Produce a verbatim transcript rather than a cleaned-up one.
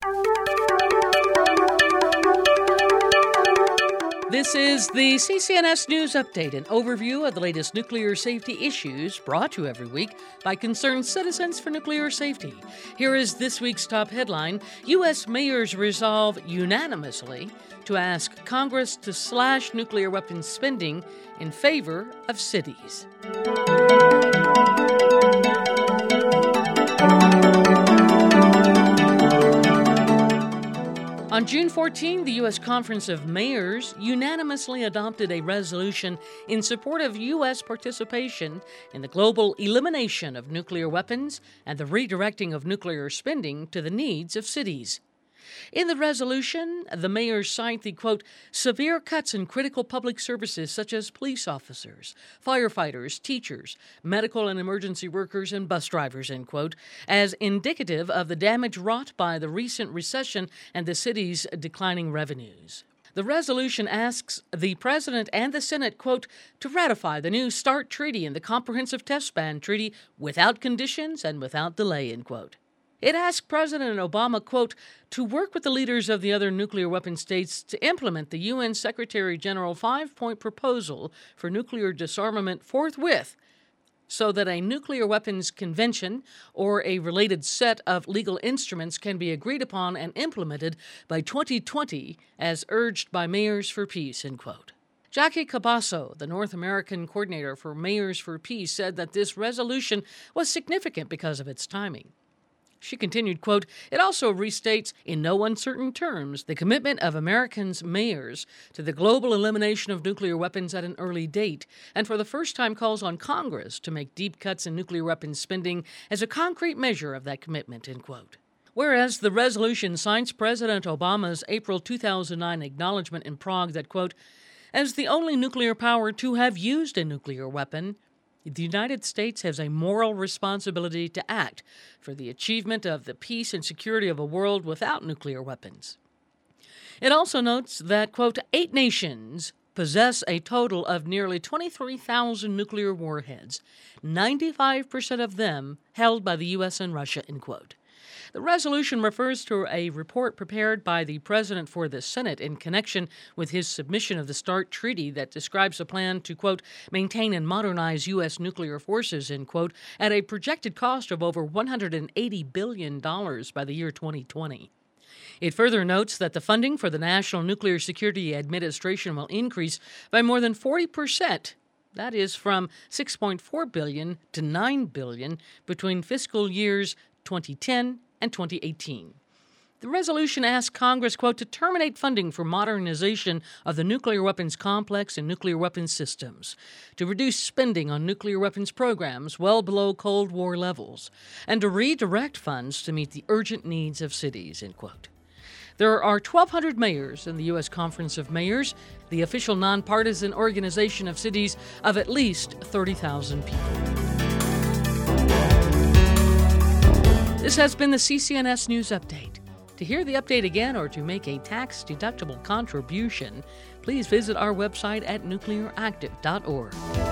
This is the C C N S News Update, an overview of the latest nuclear safety issues brought to you every week by concerned citizens for nuclear safety. Here is this week's top headline. U S mayors resolve unanimously to ask Congress to slash nuclear weapons spending in favor of cities. On June fourteenth, the U S Conference of Mayors unanimously adopted a resolution in support of U S participation in the global elimination of nuclear weapons and the redirecting of nuclear spending to the needs of cities. In the resolution, the mayors cite the, quote, severe cuts in critical public services such as police officers, firefighters, teachers, medical and emergency workers, and bus drivers, end quote, as indicative of the damage wrought by the recent recession and the city's declining revenues. The resolution asks the President and the Senate, quote, to ratify the new START Treaty and the Comprehensive Test Ban Treaty without conditions and without delay, end quote. It asked President Obama, quote, to work with the leaders of the other nuclear weapon states to implement the U N Secretary General five-point proposal for nuclear disarmament forthwith so that a nuclear weapons convention or a related set of legal instruments can be agreed upon and implemented by twenty twenty as urged by Mayors for Peace, end quote. Jackie Cabasso, the North American coordinator for Mayors for Peace, said that this resolution was significant because of its timing. She continued, quote, it also restates in no uncertain terms the commitment of Americans' mayors to the global elimination of nuclear weapons at an early date, and for the first time calls on Congress to make deep cuts in nuclear weapons spending as a concrete measure of that commitment, end quote. Whereas the resolution cites President Obama's April two thousand nine acknowledgement in Prague that, quote, as the only nuclear power to have used a nuclear weapon, the United States has a moral responsibility to act for the achievement of the peace and security of a world without nuclear weapons. It also notes that, quote, eight nations possess a total of nearly twenty-three thousand nuclear warheads, ninety-five percent of them held by the U S and Russia, end quote. The resolution refers to a report prepared by the President for the Senate in connection with his submission of the START Treaty that describes a plan to, quote, maintain and modernize U S nuclear forces, end quote, at a projected cost of over one hundred eighty billion dollars by the year twenty twenty. It further notes that the funding for the National Nuclear Security Administration will increase by more than forty percent. That is from six point four billion dollars to nine billion dollars between fiscal years twenty ten and twenty eighteen. The resolution asks Congress, quote, to terminate funding for modernization of the nuclear weapons complex and nuclear weapons systems, to reduce spending on nuclear weapons programs well below Cold War levels, and to redirect funds to meet the urgent needs of cities, end quote. There are twelve hundred mayors in the U S Conference of Mayors, the official nonpartisan organization of cities of at least thirty thousand people. This has been the C C N S News Update. To hear the update again or to make a tax-deductible contribution, please visit our website at nuclear active dot org.